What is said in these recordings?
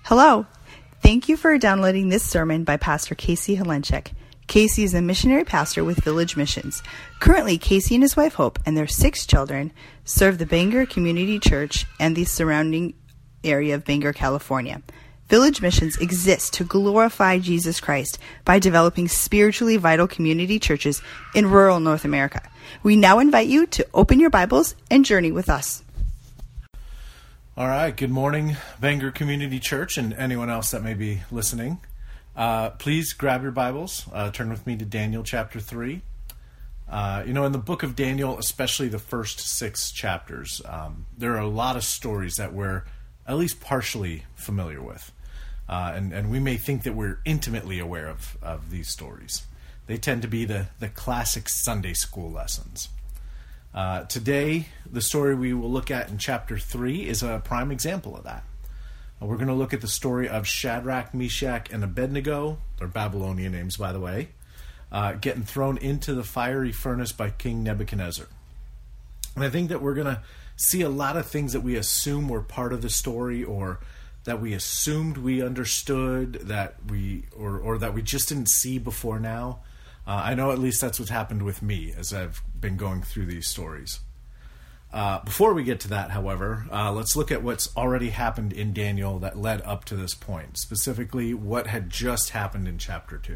Hello. Thank you for downloading this sermon by Pastor Casey Helenchek. Casey is a missionary pastor with Village Missions. Currently, Casey and his wife Hope and their 6 children serve the Bangor Community Church and the surrounding area of Bangor, California. Village Missions exists to glorify Jesus Christ by developing spiritually vital community churches in rural North America. We now invite you to open your Bibles and journey with us. All right, good morning, Bangor Community Church, and anyone else that may be listening. Please grab your Bibles, turn with me to Daniel chapter 3. In the book of Daniel, especially the first 6 chapters, there are a lot of stories that we're at least partially familiar with. And we may think that we're intimately aware of these stories. They tend to be the classic Sunday school lessons. Today, the story we will look at in chapter 3 is a prime example of that. We're going to look at the story of Shadrach, Meshach, and Abednego, their Babylonian names, by the way, getting thrown into the fiery furnace by King Nebuchadnezzar. And I think that we're going to see a lot of things that we assume were part of the story, or that we assumed we understood, that we just didn't see before now. I know at least that's what's happened with me as I've been going through these stories. Before we get to that, however, let's look at what's already happened in Daniel that led up to this point, specifically what had just happened in chapter 2.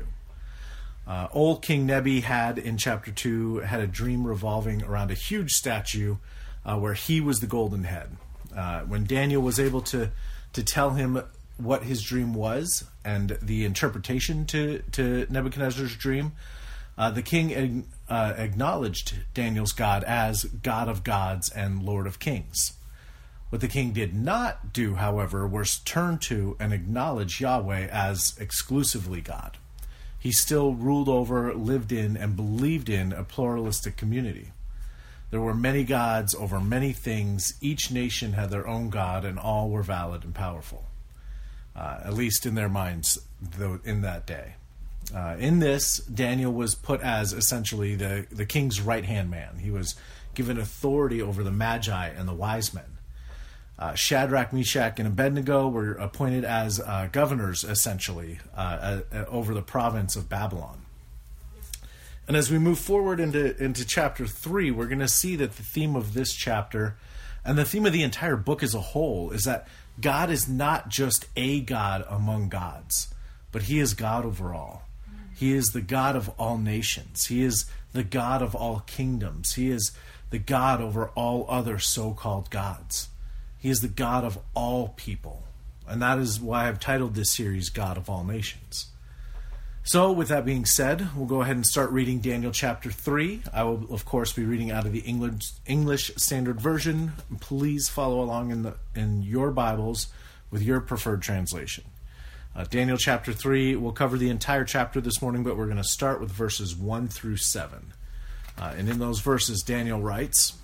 Old King Nebi had, in chapter 2, had a dream revolving around a huge statue where he was the golden head. When Daniel was able to tell him what his dream was and the interpretation to Nebuchadnezzar's dream, the king acknowledged Daniel's God as God of gods and Lord of kings. What the king did not do, however, was turn to and acknowledge Yahweh as exclusively God. He still ruled over, lived in, and believed in a pluralistic community. There were many gods over many things. Each nation had their own God, and all were valid and powerful. At least in their minds, though, in that day. In this, Daniel was put as essentially the king's right-hand man. He was given authority over the Magi and the wise men. Shadrach, Meshach, and Abednego were appointed as governors, essentially, over the province of Babylon. And as we move forward into chapter 3, we're going to see that the theme of this chapter, and the theme of the entire book as a whole, is that God is not just a God among gods, but He is God over all. He is the God of all nations. He is the God of all kingdoms. He is the God over all other so-called gods. He is the God of all people. And that is why I've titled this series, God of All Nations. So, with that being said, we'll go ahead and start reading Daniel chapter 3. I will, of course, be reading out of the English Standard Version. Please follow along in your Bibles with your preferred translation. Daniel chapter 3, we'll cover the entire chapter this morning, but we're going to start with verses 1 through 7. And in those verses, Daniel writes,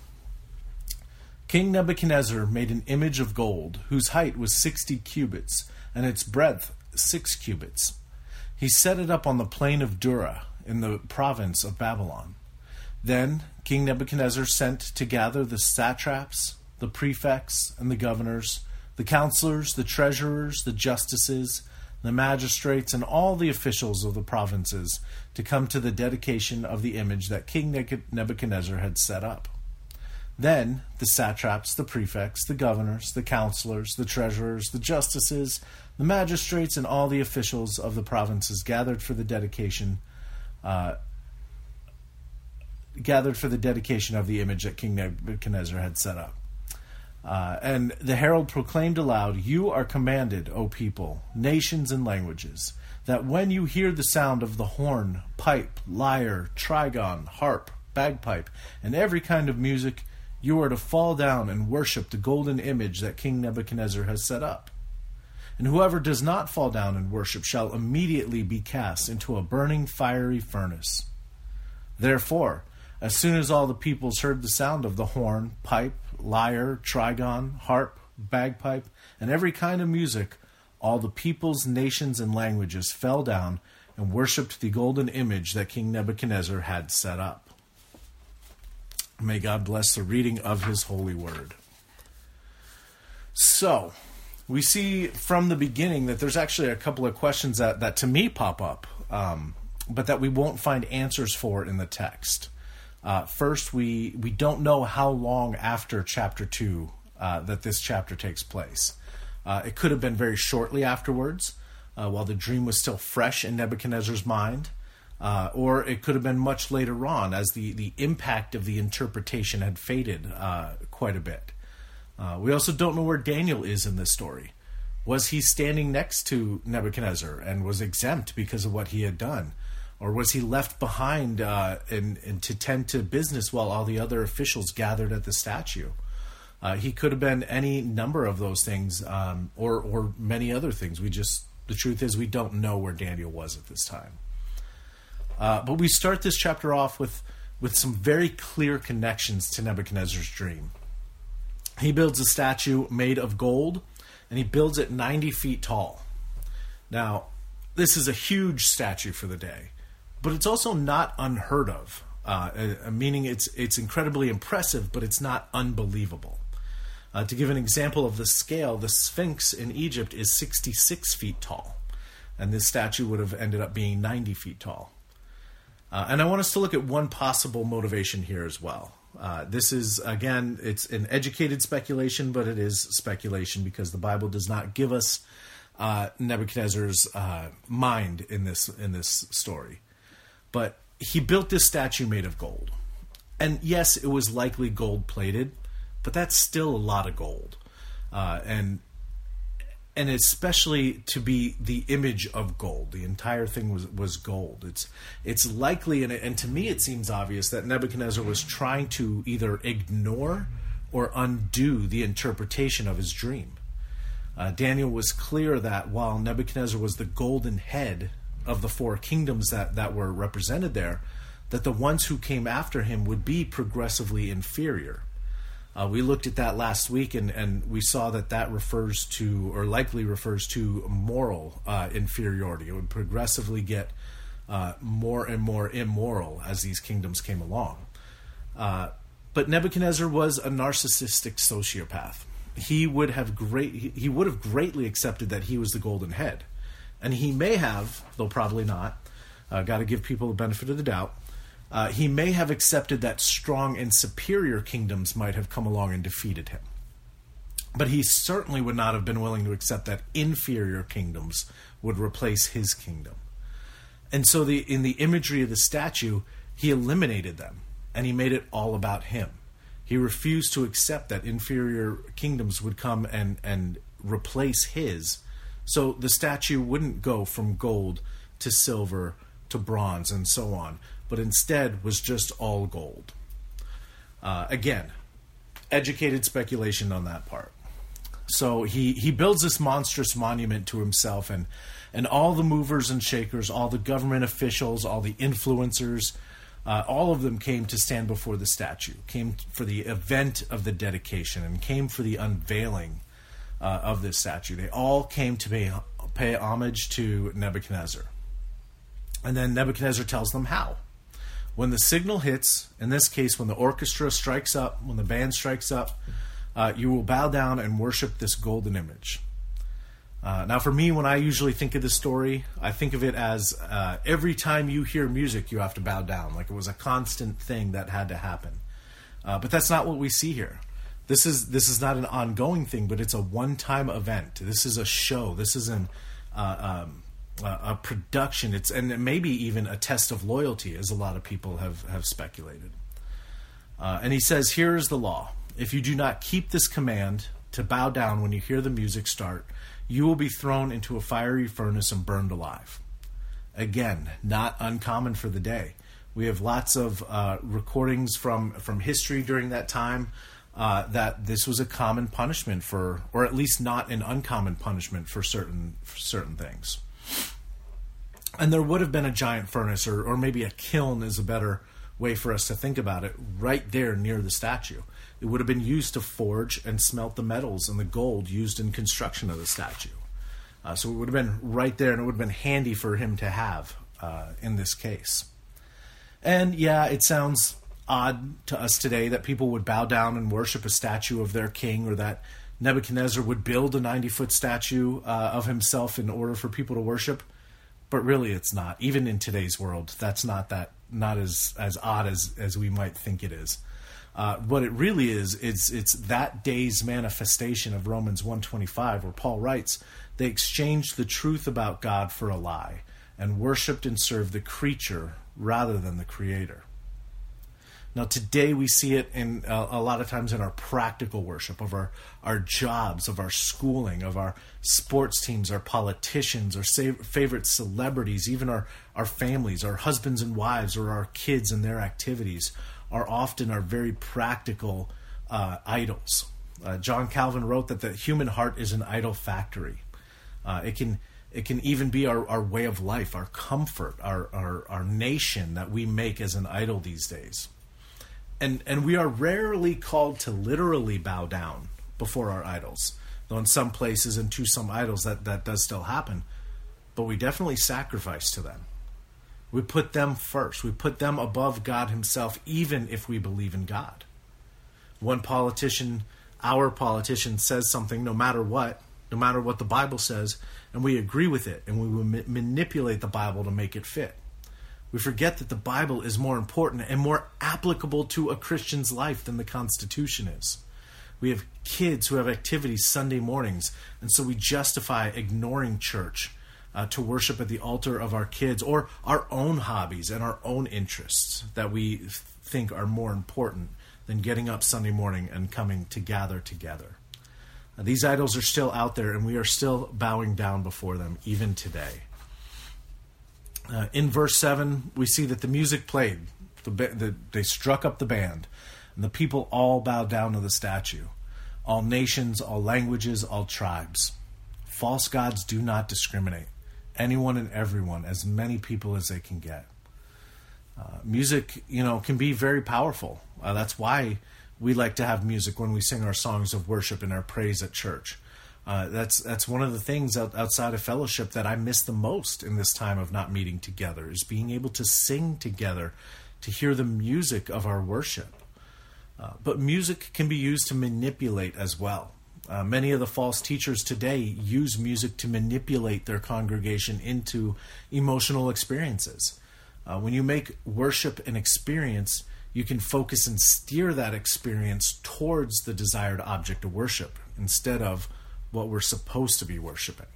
King Nebuchadnezzar made an image of gold, whose height was 60 cubits, and its breadth 6 cubits. He set it up on the plain of Dura, in the province of Babylon. Then King Nebuchadnezzar sent to gather the satraps, the prefects, and the governors, the counselors, the treasurers, the justices, the magistrates, and all the officials of the provinces to come to the dedication of the image that King Nebuchadnezzar had set up. Then the satraps, the prefects, the governors, the counselors, the treasurers, the justices, the magistrates, and all the officials of the provinces gathered for the dedication of the image that King Nebuchadnezzar had set up. And the herald proclaimed aloud, "You are commanded, O people, nations and languages, that when you hear the sound of the horn, pipe, lyre, trigon, harp, bagpipe, and every kind of music, you are to fall down and worship the golden image that King Nebuchadnezzar has set up. And whoever does not fall down and worship shall immediately be cast into a burning fiery furnace. Therefore, as soon as all the peoples heard the sound of the horn, pipe, lyre, trigon, harp, bagpipe, and every kind of music, all the peoples, nations, and languages fell down and worshipped the golden image that King Nebuchadnezzar had set up." May God bless the reading of His holy word. So, we see from the beginning that there's actually a couple of questions that to me pop up, but that we won't find answers for in the text. First, we don't know how long after chapter 2 that this chapter takes place. It could have been very shortly afterwards, while the dream was still fresh in Nebuchadnezzar's mind, or it could have been much later on as the impact of the interpretation had faded quite a bit. We also don't know where Daniel is in this story. Was he standing next to Nebuchadnezzar and was exempt because of what he had done? Or was he left behind and to tend to business while all the other officials gathered at the statue? He could have been any number of those things, or many other things. The truth is we don't know where Daniel was at this time. But we start this chapter off with some very clear connections to Nebuchadnezzar's dream. He builds a statue made of gold, and he builds it 90 feet tall. Now, this is a huge statue for the day, but it's also not unheard of, meaning it's incredibly impressive, but it's not unbelievable. To give an example of the scale, the Sphinx in Egypt is 66 feet tall, and this statue would have ended up being 90 feet tall. And I want us to look at one possible motivation here as well. This is, again, it's an educated speculation, but it is speculation because the Bible does not give us Nebuchadnezzar's mind in this story. But he built this statue made of gold. And yes, it was likely gold-plated, but that's still a lot of gold. And especially to be the image of gold. The entire thing was gold. It's likely, and to me it seems obvious, that Nebuchadnezzar was trying to either ignore or undo the interpretation of his dream. Daniel was clear that while Nebuchadnezzar was the golden head of the 4 kingdoms that were represented there, that the ones who came after him would be progressively inferior. We looked at that last week, and we saw that refers to, or likely refers to, moral inferiority. It would progressively get more and more immoral as these kingdoms came along. But Nebuchadnezzar was a narcissistic sociopath. He would have greatly accepted that he was the golden head. And he may have, though probably not, got to give people the benefit of the doubt, he may have accepted that strong and superior kingdoms might have come along and defeated him. But he certainly would not have been willing to accept that inferior kingdoms would replace his kingdom. And so in the imagery of the statue, he eliminated them, and he made it all about him. He refused to accept that inferior kingdoms would come and replace his. So the statue wouldn't go from gold to silver to bronze and so on, but instead was just all gold. Again, educated speculation on that part. So he builds this monstrous monument to himself, and all the movers and shakers, all the government officials, all the influencers, all of them came to stand before the statue, came for the event of the dedication, and came for the unveiling of this statue. They all came to pay homage to Nebuchadnezzar. And then Nebuchadnezzar tells them how. When the signal hits, in this case, when the orchestra strikes up, when the band strikes up, you will bow down and worship this golden image. Now, for me, when I usually think of this story, I think of it as every time you hear music, you have to bow down. Like it was a constant thing that had to happen. But that's not what we see here. This is not an ongoing thing, but it's a one-time event. This is a show. This is a production. And maybe even a test of loyalty, as a lot of people have speculated. And he says, "Here is the law. If you do not keep this command to bow down when you hear the music start, you will be thrown into a fiery furnace and burned alive." Again, not uncommon for the day. We have lots of recordings from history during that time that this was a common punishment for, or at least not an uncommon punishment for certain things. And there would have been a giant furnace, or maybe a kiln is a better way for us to think about it, right there near the statue. It would have been used to forge and smelt the metals and the gold used in construction of the statue. So it would have been right there, and it would have been handy for him to have in this case. And yeah, it sounds odd to us today that people would bow down and worship a statue of their king, or that Nebuchadnezzar would build a 90-foot statue of himself in order for people to worship, but really it's not. Even in today's world, that's not as odd as we might think it is. What it really is, it's that day's manifestation of Romans 1:25, where Paul writes, they exchanged the truth about God for a lie and worshipped and served the creature rather than the Creator. Now, today we see it in a lot of times in our practical worship of our jobs, of our schooling, of our sports teams, our politicians, our favorite celebrities, even our families, our husbands and wives, or our kids and their activities are often our very practical idols. John Calvin wrote that the human heart is an idol factory. It can even be our way of life, our comfort, our nation that we make as an idol these days. And we are rarely called to literally bow down before our idols, though in some places and to some idols that does still happen. But we definitely sacrifice to them. We put them first. We put them above God himself, even if we believe in God. Our politician says something, no matter what the Bible says, and we agree with it, and we will manipulate the Bible to make it fit. We forget that the Bible is more important and more applicable to a Christian's life than the Constitution is. We have kids who have activities Sunday mornings, and so we justify ignoring church to worship at the altar of our kids, or our own hobbies and our own interests that we think are more important than getting up Sunday morning and coming to gather together. These idols are still out there, and we are still bowing down before them even today. In verse 7, we see that the music played. They struck up the band, and the people all bowed down to the statue. All nations, all languages, all tribes. False gods do not discriminate. Anyone and everyone, as many people as they can get. Music, can be very powerful. That's why we like to have music when we sing our songs of worship and our praise at church. That's one of the things outside of fellowship that I miss the most in this time of not meeting together, is being able to sing together, to hear the music of our worship. But music can be used to manipulate as well. Many of the false teachers today use music to manipulate their congregation into emotional experiences. When you make worship an experience, you can focus and steer that experience towards the desired object of worship instead of what we're supposed to be worshiping.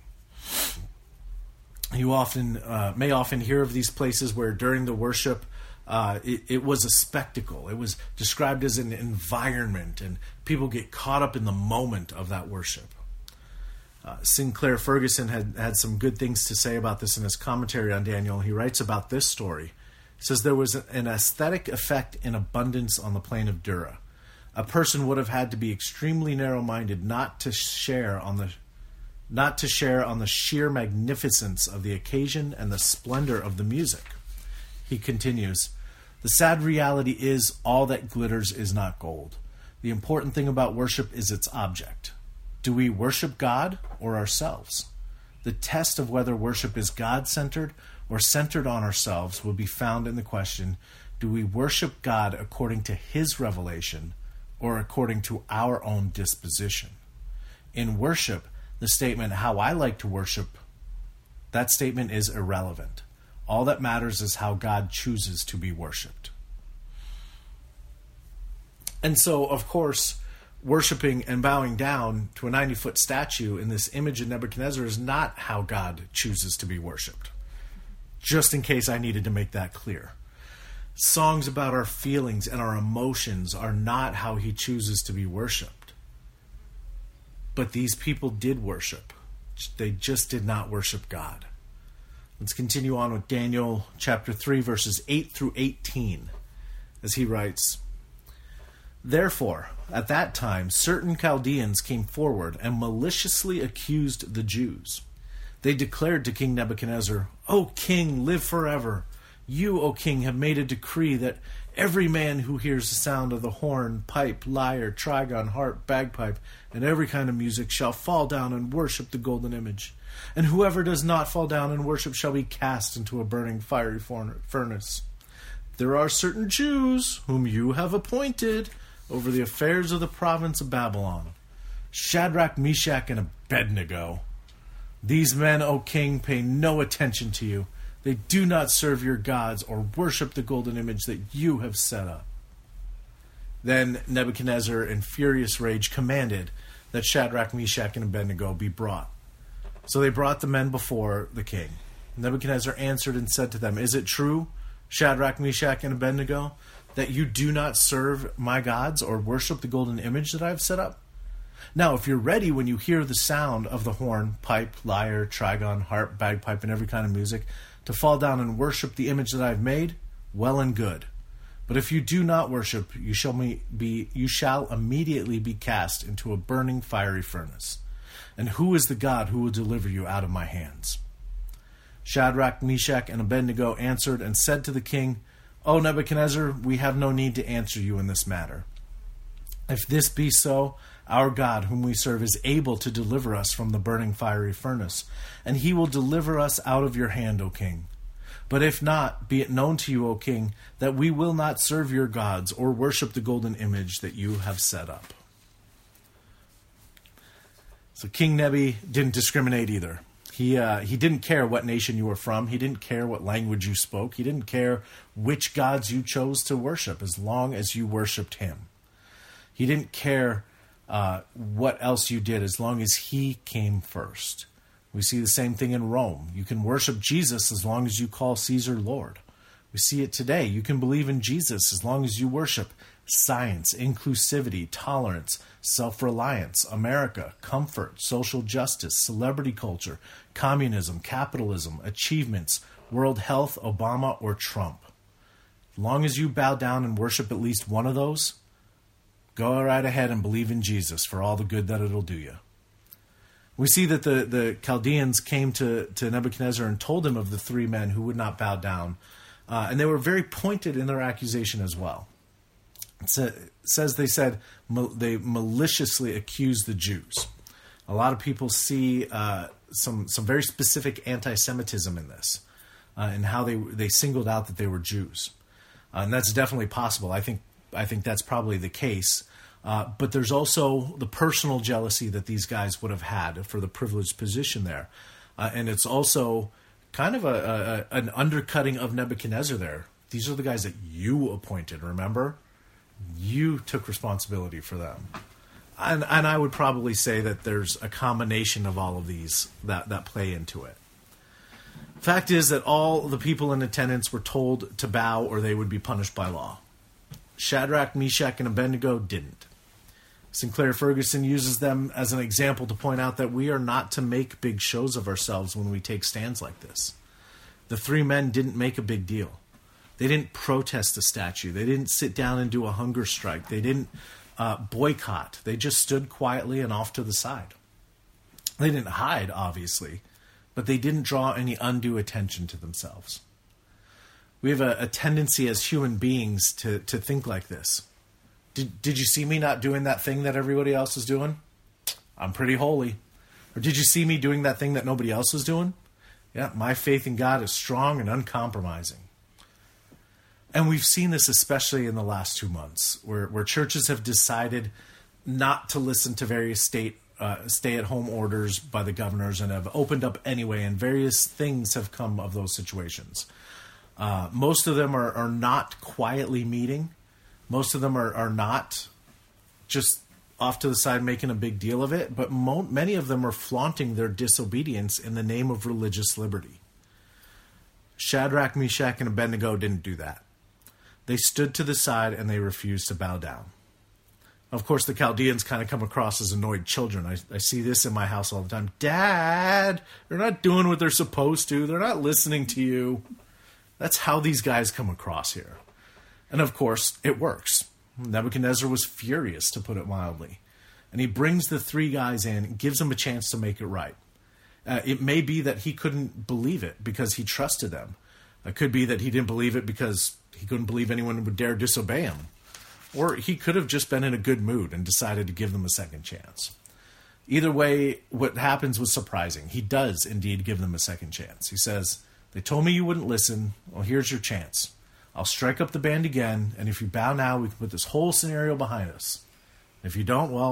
You may often hear of these places where during the worship it was a spectacle. It was described as an environment, and people get caught up in the moment of that worship. Sinclair Ferguson had some good things to say about this in his commentary on Daniel. He writes about this story. He says, there was an aesthetic effect in abundance on the plain of Dura. A person would have had to be extremely narrow-minded not to share on the sheer magnificence of the occasion and the splendor of the music. He continues, the sad reality is all that glitters is not gold. The important thing about worship is its object. Do we worship God or ourselves? The test of whether worship is God-centered or centered on ourselves will be found in the question, do we worship God according to his revelation or according to our own disposition? In worship, the statement, how I like to worship, that statement is irrelevant. All that matters is how God chooses to be worshipped. And so, of course, worshiping and bowing down to a 90-foot statue in this image of Nebuchadnezzar is not how God chooses to be worshipped. Just in case I needed to make that clear. Songs about our feelings and our emotions are not how he chooses to be worshipped. But these people did worship. They just did not worship God. Let's continue on with Daniel chapter 3, verses 8 through 18, as he writes, therefore, at that time, certain Chaldeans came forward and maliciously accused the Jews. They declared to King Nebuchadnezzar, O king, live forever. You, O king, have made a decree that every man who hears the sound of the horn, pipe, lyre, trigon, harp, bagpipe, and every kind of music shall fall down and worship the golden image. And whoever does not fall down and worship shall be cast into a burning fiery furnace. There are certain Jews whom you have appointed over the affairs of the province of Babylon. Shadrach, Meshach, and Abednego. These men, O king, pay no attention to you. They do not serve your gods or worship the golden image that you have set up. Then Nebuchadnezzar, in furious rage, commanded that Shadrach, Meshach, and Abednego be brought. So they brought the men before the king. Nebuchadnezzar answered and said to them, "Is it true, Shadrach, Meshach, and Abednego, that you do not serve my gods or worship the golden image that I have set up? Now, if you're ready when you hear the sound of the horn, pipe, lyre, trigon, harp, bagpipe, and every kind of music, to fall down and worship the image that I have made, well and good. But if you do not worship, you shall immediately be cast into a burning fiery furnace. And who is the God who will deliver you out of my hands?" Shadrach, Meshach, and Abednego answered and said to the king, "O Nebuchadnezzar, we have no need to answer you in this matter. If this be so, our God, whom we serve, is able to deliver us from the burning fiery furnace, and he will deliver us out of your hand, O king. But if not, be it known to you, O king, that we will not serve your gods or worship the golden image that you have set up." So King Nebi didn't discriminate either. He didn't care what nation you were from. He didn't care what language you spoke. He didn't care which gods you chose to worship as long as you worshipped him. He didn't care what else you did as long as he came first. We see the same thing in Rome. You can worship Jesus as long as you call Caesar Lord. We see it today. You can believe in Jesus as long as you worship science, inclusivity, tolerance, self-reliance, America, comfort, social justice, celebrity culture, communism, capitalism, achievements, world health, Obama, or Trump. As long as you bow down and worship at least one of those, go right ahead and believe in Jesus for all the good that it'll do you. We see that the Chaldeans came to Nebuchadnezzar and told him of the three men who would not bow down. And they were very pointed in their accusation as well. It says they maliciously accused the Jews. A lot of people see some very specific anti-Semitism in this, and how they singled out that they were Jews. And that's definitely possible. I think that's probably the case. But there's also the personal jealousy that these guys would have had for the privileged position there. And it's also kind of an undercutting of Nebuchadnezzar there. These are the guys that you appointed, remember? You took responsibility for them. And I would probably say that there's a combination of all of these that play into it. Fact is that all the people in attendance were told to bow or they would be punished by law. Shadrach, Meshach, and Abednego didn't. Sinclair Ferguson uses them as an example to point out that we are not to make big shows of ourselves when we take stands like this. The three men didn't make a big deal. They didn't protest the statue. They didn't sit down and do a hunger strike. They didn't boycott. They just stood quietly and off to the side. They didn't hide, obviously, but they didn't draw any undue attention to themselves. We have a tendency as human beings to think like this. Did you see me not doing that thing that everybody else is doing? I'm pretty holy. Or did you see me doing that thing that nobody else is doing? Yeah, my faith in God is strong and uncompromising. And we've seen this especially in the last 2 months, where churches have decided not to listen to various stay-at-home orders by the governors and have opened up anyway, and various things have come of those situations. Most of them are not quietly meeting. Most of them are not just off to the side making a big deal of it, but many of them are flaunting their disobedience in the name of religious liberty. Shadrach, Meshach, and Abednego didn't do that. They stood to the side and they refused to bow down. Of course, the Chaldeans kind of come across as annoyed children. I see this in my house all the time. Dad, they're not doing what they're supposed to. They're not listening to you. That's how these guys come across here. And of course, it works. Nebuchadnezzar was furious, to put it mildly. And he brings the three guys in and gives them a chance to make it right. It may be that he couldn't believe it because he trusted them. It could be that he didn't believe it because he couldn't believe anyone would dare disobey him. Or he could have just been in a good mood and decided to give them a second chance. Either way, what happens was surprising. He does indeed give them a second chance. He says, "They told me you wouldn't listen. Well, here's your chance. I'll strike up the band again, and if you bow now, we can put this whole scenario behind us. If you don't, well,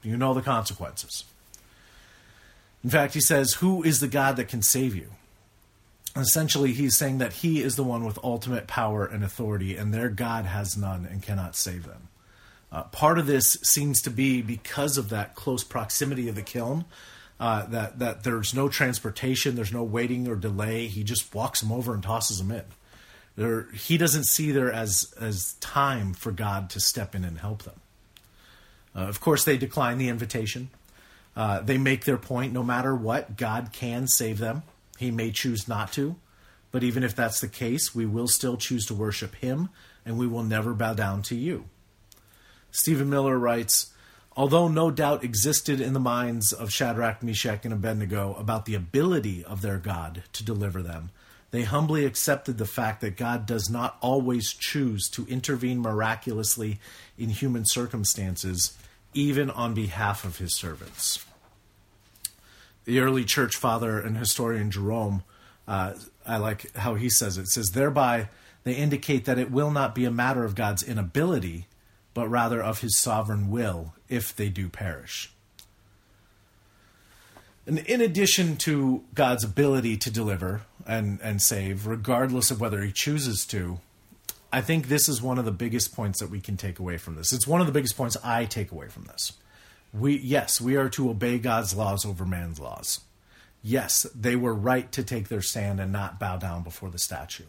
You know the consequences. In fact, he says, who is the God that can save you? Essentially, he's saying that he is the one with ultimate power and authority, and their God has none and cannot save them. Part of this seems to be because of that close proximity of the kiln, that there's no transportation, there's no waiting or delay. He just walks them over and tosses them in. He doesn't see there as time for God to step in and help them. Of course, they decline the invitation. They make their point. No matter what, God can save them. He may choose not to. But even if that's the case, we will still choose to worship him, and we will never bow down to you. Stephen Miller writes, although no doubt existed in the minds of Shadrach, Meshach, and Abednego about the ability of their God to deliver them, they humbly accepted the fact that God does not always choose to intervene miraculously in human circumstances, even on behalf of his servants. The early church father and historian Jerome, I like how he says it. It says, thereby they indicate that it will not be a matter of God's inability, but rather of his sovereign will, if they do perish. And in addition to God's ability to deliver and save, regardless of whether he chooses to, I think this is one of the biggest points that we can take away from this. It's one of the biggest points I take away from this. We are to obey God's laws over man's laws. Yes, they were right to take their stand and not bow down before the statue.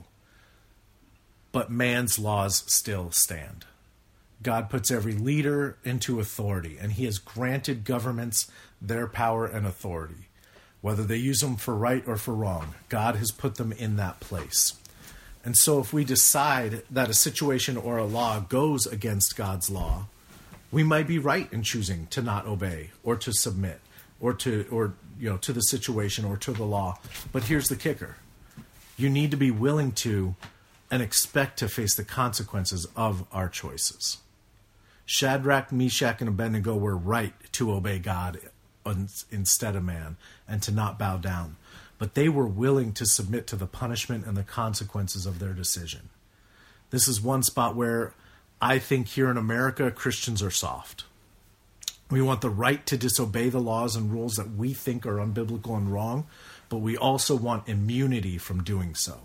But man's laws still stand. God puts every leader into authority, and he has granted governments their power and authority. Whether they use them for right or for wrong, God has put them in that place. And so if we decide that a situation or a law goes against God's law, we might be right in choosing to not obey or to submit or to the situation or to the law. But here's the kicker. You need to be willing to and expect to face the consequences of our choices. Shadrach, Meshach, and Abednego were right to obey God instead of man and to not bow down. But they were willing to submit to the punishment and the consequences of their decision. This is one spot where I think here in America, Christians are soft. We want the right to disobey the laws and rules that we think are unbiblical and wrong, but we also want immunity from doing so.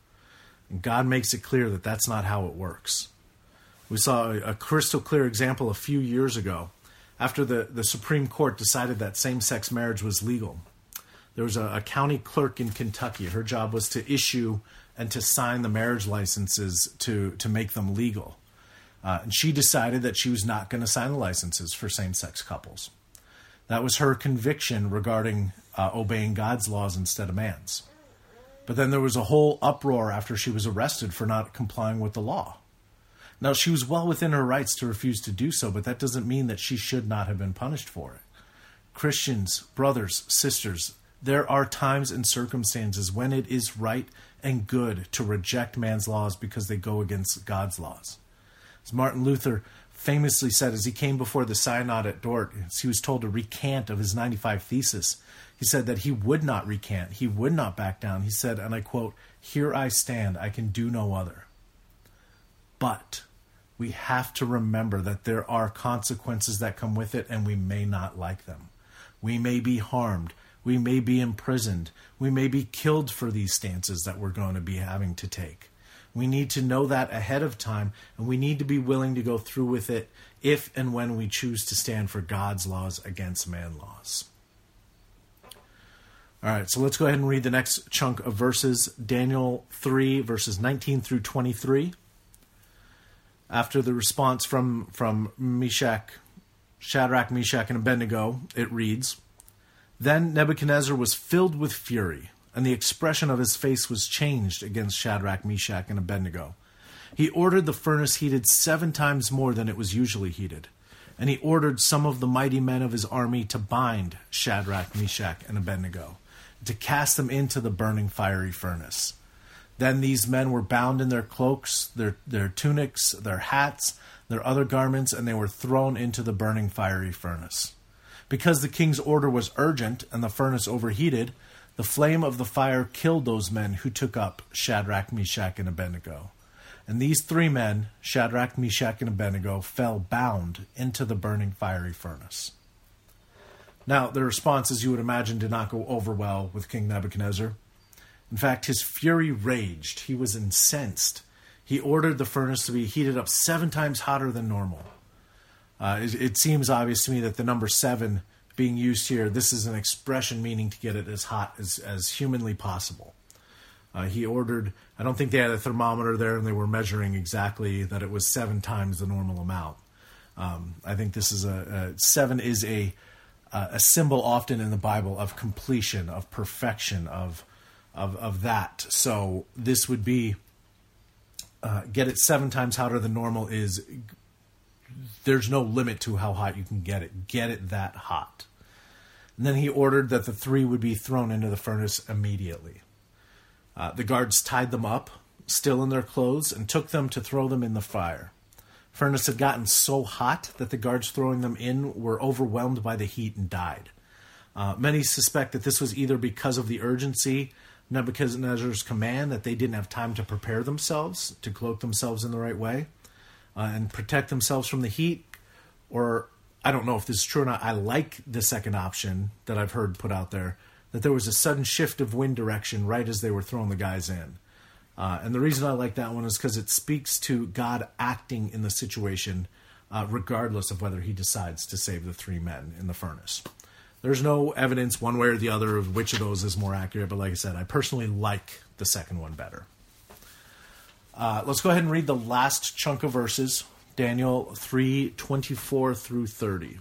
And God makes it clear that that's not how it works. We saw a crystal clear example a few years ago after the Supreme Court decided that same-sex marriage was legal. There was a county clerk in Kentucky. Her job was to issue and to sign the marriage licenses to make them legal. And she decided that she was not going to sign the licenses for same-sex couples. That was her conviction regarding obeying God's laws instead of man's. But then there was a whole uproar after she was arrested for not complying with the law. Now, she was well within her rights to refuse to do so, but that doesn't mean that she should not have been punished for it. Christians, brothers, sisters, there are times and circumstances when it is right and good to reject man's laws because they go against God's laws. As Martin Luther famously said as he came before the synod at Dort, as he was told to recant of his 95 Thesis, he said that he would not recant, he would not back down. He said, and I quote, "Here I stand, I can do no other." But we have to remember that there are consequences that come with it, and we may not like them. We may be harmed. We may be imprisoned. We may be killed for these stances that we're going to be having to take. We need to know that ahead of time, and we need to be willing to go through with it if and when we choose to stand for God's laws against man's laws. All right, so let's go ahead and read the next chunk of verses, Daniel 3, verses 19 through 23. After the response from Shadrach, Meshach, and Abednego, it reads, "Then Nebuchadnezzar was filled with fury, and the expression of his face was changed against Shadrach, Meshach, and Abednego. He ordered the furnace heated 7 times more than it was usually heated, and he ordered some of the mighty men of his army to bind Shadrach, Meshach, and Abednego, to cast them into the burning fiery furnace. Then these men were bound in their cloaks, their tunics, their hats, their other garments, and they were thrown into the burning fiery furnace. Because the king's order was urgent and the furnace overheated, the flame of the fire killed those men who took up Shadrach, Meshach, and Abednego. And these 3 men, Shadrach, Meshach, and Abednego, fell bound into the burning fiery furnace." Now, the response, as you would imagine, did not go over well with King Nebuchadnezzar. In fact, his fury raged. He was incensed. He ordered the furnace to be heated up 7 times hotter than normal. It seems obvious to me that the number 7 being used here, this is an expression meaning to get it as hot as humanly possible. He ordered, I don't think they had a thermometer there and they were measuring exactly that it was 7 times the normal amount. I think this is 7 is a symbol often in the Bible of completion, of perfection, of that. So this would be, get it 7 times hotter than normal is, there's no limit to how hot you can get it. Get it that hot. And then he ordered that the 3 would be thrown into the furnace immediately. The guards tied them up, still in their clothes, and took them to throw them in the fire. The furnace had gotten so hot that the guards throwing them in were overwhelmed by the heat and died. Many suspect that this was either because of the urgency Nebuchadnezzar's command, that they didn't have time to prepare themselves, to cloak themselves in the right way, and protect themselves from the heat, or I don't know if this is true or not. I like the second option that I've heard put out there, that there was a sudden shift of wind direction right as they were throwing the guys in. And the reason I like that one is because it speaks to God acting in the situation, regardless of whether he decides to save the 3 men in the furnace. There's no evidence one way or the other of which of those is more accurate, but like I said, I personally like the second one better. Let's go ahead and read the last chunk of verses, Daniel 3:24 through 30.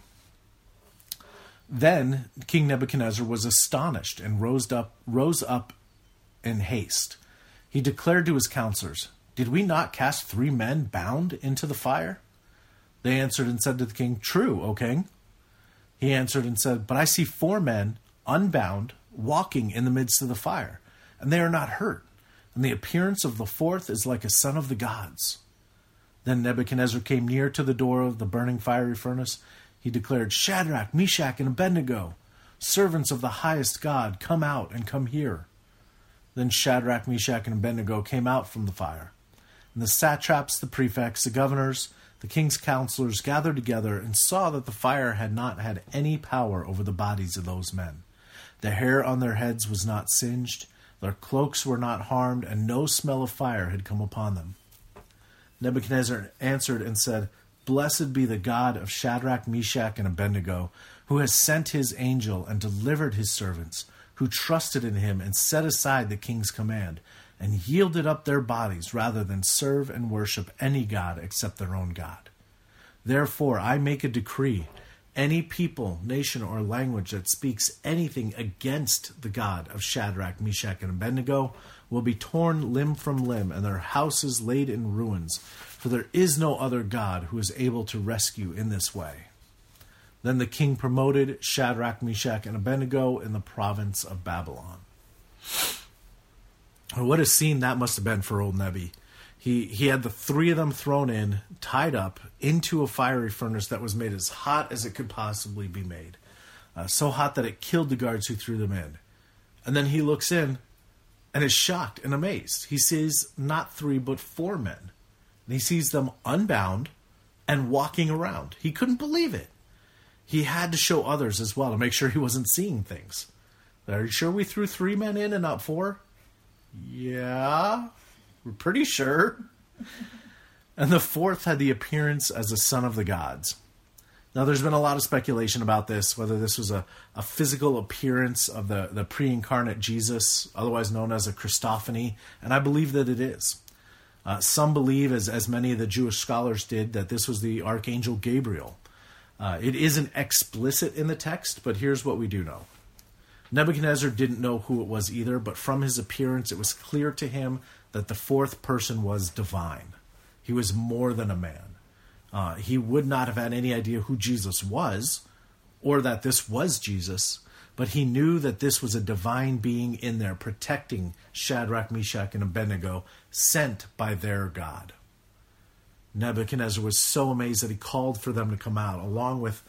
Then King Nebuchadnezzar was astonished and rose up in haste. He declared to his counselors, "Did we not cast 3 men bound into the fire?" They answered and said to the king, "True, O king." He answered and said, "But I see 4 men, unbound, walking in the midst of the fire, and they are not hurt. And the appearance of the 4th is like a son of the gods." Then Nebuchadnezzar came near to the door of the burning fiery furnace. He declared, "Shadrach, Meshach, and Abednego, servants of the highest God, come out and come here." Then Shadrach, Meshach, and Abednego came out from the fire. And the satraps, the prefects, the governors, the king's counselors gathered together and saw that the fire had not had any power over the bodies of those men. The hair on their heads was not singed, their cloaks were not harmed, and no smell of fire had come upon them. Nebuchadnezzar answered and said, "Blessed be the God of Shadrach, Meshach, and Abednego, who has sent his angel and delivered his servants, who trusted in him and set aside the king's command, and yielded up their bodies rather than serve and worship any god except their own God. Therefore I make a decree, any people, nation, or language that speaks anything against the God of Shadrach, Meshach, and Abednego will be torn limb from limb, and their houses laid in ruins, for there is no other God who is able to rescue in this way." Then the king promoted Shadrach, Meshach, and Abednego in the province of Babylon. What a scene that must have been for old Nebi. He had the 3 of them thrown in, tied up, into a fiery furnace that was made as hot as it could possibly be made. So hot that it killed the guards who threw them in. And then he looks in and is shocked and amazed. He sees not 3 but 4 men. And he sees them unbound and walking around. He couldn't believe it. He had to show others as well to make sure he wasn't seeing things. Are you sure we threw 3 men in and not 4? Yeah, we're pretty sure. And the 4th had the appearance as a son of the gods. Now, there's been a lot of speculation about this, whether this was a physical appearance of the pre-incarnate Jesus, otherwise known as a Christophany, and I believe that it is. Some believe, as many of the Jewish scholars did, that this was the Archangel Gabriel. It isn't explicit in the text, but here's what we do know. Nebuchadnezzar didn't know who it was either, but from his appearance, it was clear to him that the 4th person was divine. He was more than a man. He would not have had any idea who Jesus was, or that this was Jesus, but he knew that this was a divine being in there protecting Shadrach, Meshach, and Abednego, sent by their God. Nebuchadnezzar was so amazed that he called for them to come out, along with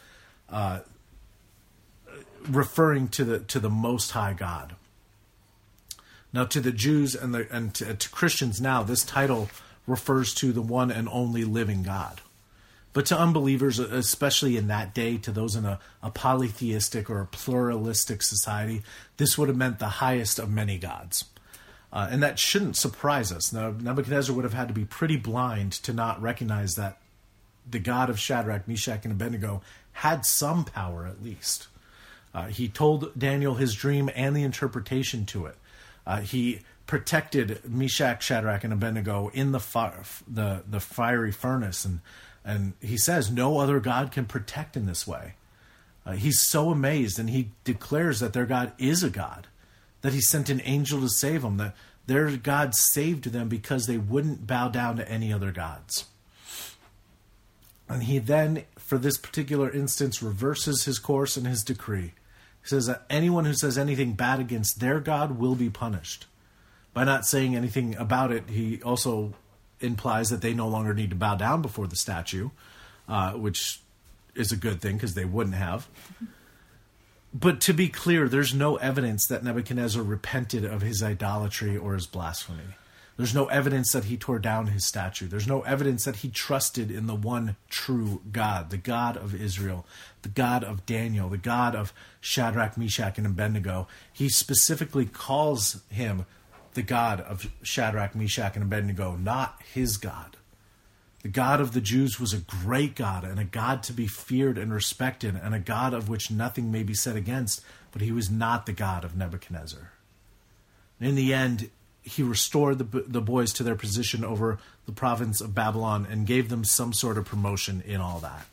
referring to the Most High God. Now, to the Jews and to Christians now, this title refers to the one and only living God. But to unbelievers, especially in that day, to those in a polytheistic or a pluralistic society, this would have meant the highest of many gods. And that shouldn't surprise us. Now, Nebuchadnezzar would have had to be pretty blind to not recognize that the God of Shadrach, Meshach, and Abednego had some power at least. He told Daniel his dream and the interpretation to it. He protected Meshach, Shadrach, and Abednego in the fiery furnace, and he says no other God can protect in this way. He's so amazed, and he declares that their God is a God, that he sent an angel to save them, that their God saved them because they wouldn't bow down to any other gods. And he then, for this particular instance, reverses his course and his decree. He says that anyone who says anything bad against their God will be punished. By not saying anything about it, he also implies that they no longer need to bow down before the statue, which is a good thing because they wouldn't have. But to be clear, there's no evidence that Nebuchadnezzar repented of his idolatry or his blasphemy. There's no evidence that he tore down his statue. There's no evidence that he trusted in the one true God, the God of Israel, the God of Daniel, the God of Shadrach, Meshach, and Abednego. He specifically calls him the God of Shadrach, Meshach, and Abednego, not his God. The God of the Jews was a great God, and a God to be feared and respected, and a God of which nothing may be said against, but he was not the God of Nebuchadnezzar. In the end, he restored the boys to their position over the province of Babylon and gave them some sort of promotion in all that.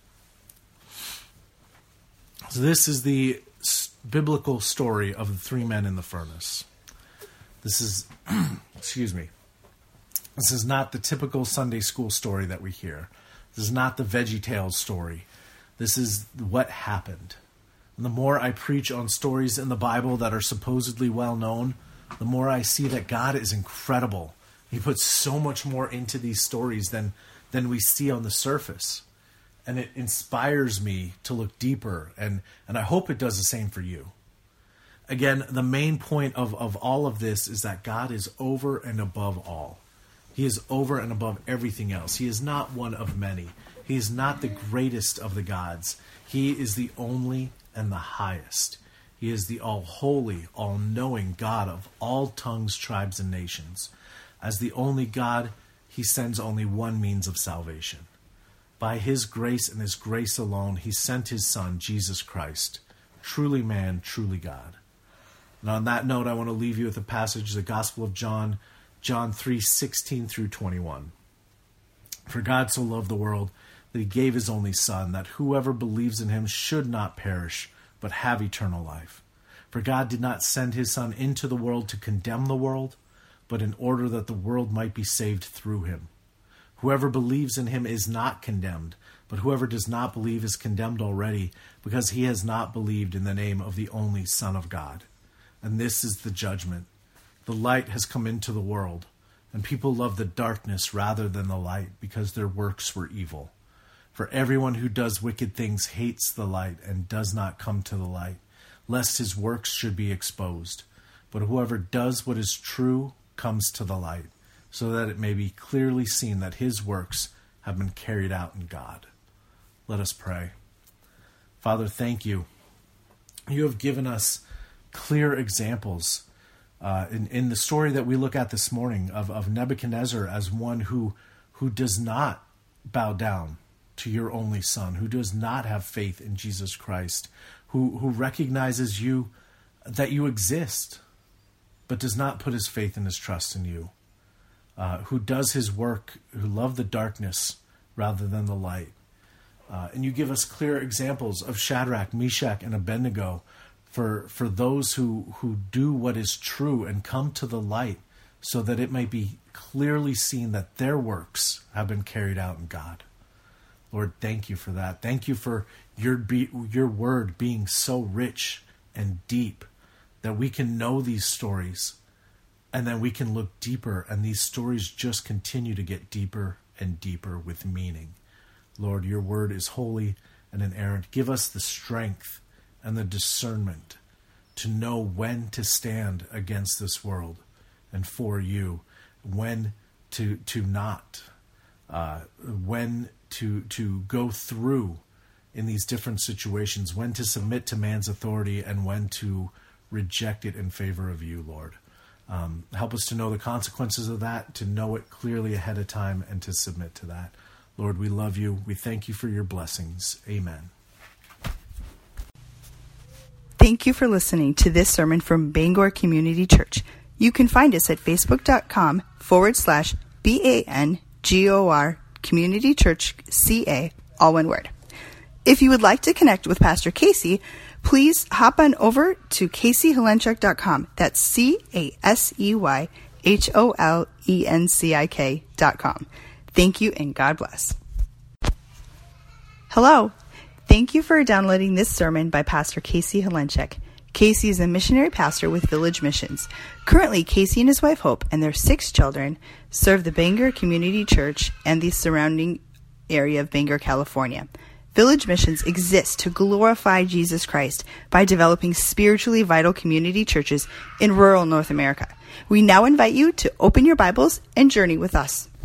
So this is the biblical story of the three men in the furnace. This is, excuse me, this is not the typical Sunday school story that we hear. This is not the VeggieTales story. This is what happened. And the more I preach on stories in the Bible that are supposedly well known, the more I see that God is incredible. He puts so much more into these stories than we see on the surface. And it inspires me to look deeper, and I hope it does the same for you. Again, the main point of all of this is that God is over and above all. He is over and above everything else. He is not one of many. He is not the greatest of the gods. He is the only and the highest. He is the all-holy, all-knowing God of all tongues, tribes, and nations. As the only God, he sends only one means of salvation. By his grace and his grace alone, he sent his Son, Jesus Christ, truly man, truly God. And on that note, I want to leave you with a passage, the Gospel of John, John 3:16 through 21. For God so loved the world that he gave his only Son, that whoever believes in him should not perish, but have eternal life. For God did not send his Son into the world to condemn the world, but in order that the world might be saved through him. Whoever believes in him is not condemned, but whoever does not believe is condemned already, because he has not believed in the name of the only Son of God. And this is the judgment. The light has come into the world, and people love the darkness rather than the light, because their works were evil. For everyone who does wicked things hates the light and does not come to the light, lest his works should be exposed. But whoever does what is true comes to the light, so that it may be clearly seen that his works have been carried out in God. Let us pray. Father, thank you. You have given us clear examples in the story that we look at this morning of Nebuchadnezzar as one who does not bow down to your only Son, who does not have faith in Jesus Christ, who recognizes you, that you exist, but does not put his faith and his trust in you, who does his work, who love the darkness rather than the light. And you give us clear examples of Shadrach, Meshach, and Abednego for those who do what is true and come to the light, so that it may be clearly seen that their works have been carried out in God. Lord, thank you for that. Thank you for your word being so rich and deep that we can know these stories, and then we can look deeper, and these stories just continue to get deeper and deeper with meaning. Lord, your word is holy and inerrant. Give us the strength and the discernment to know when to stand against this world and for you, when to not, when to go through in these different situations, when to submit to man's authority and when to reject it in favor of you, Lord. Help us to know the consequences of that, to know it clearly ahead of time, and to submit to that. Lord, we love you. We thank you for your blessings. Amen. Thank you for listening to this sermon from Bangor Community Church. You can find us at facebook.com/BANGOR Community Church CA, all one word. If you would like to connect with Pastor Casey, please hop on over to CaseyHolenchik.com. That's CaseyHolenchik.com. Thank you and God bless. Hello. Thank you for downloading this sermon by Pastor Casey Holenchik. Casey is a missionary pastor with Village Missions. Currently, Casey and his wife Hope and their 6 children serve the Bangor Community Church and the surrounding area of Bangor, California. Village Missions exists to glorify Jesus Christ by developing spiritually vital community churches in rural North America. We now invite you to open your Bibles and journey with us.